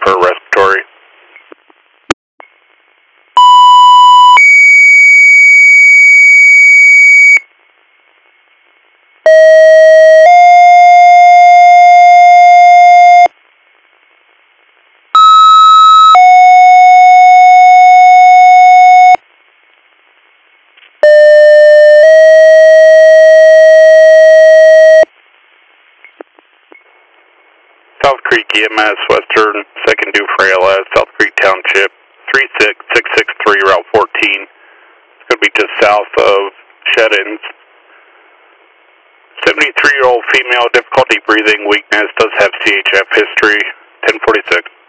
upper respiratory. South Creek EMS, Western 2nd Dufresne, South Creek Township, 36663, Route 14. It's going to be just south of Shedins. 73-year-old female, difficulty breathing, weakness, does have CHF history, 1046.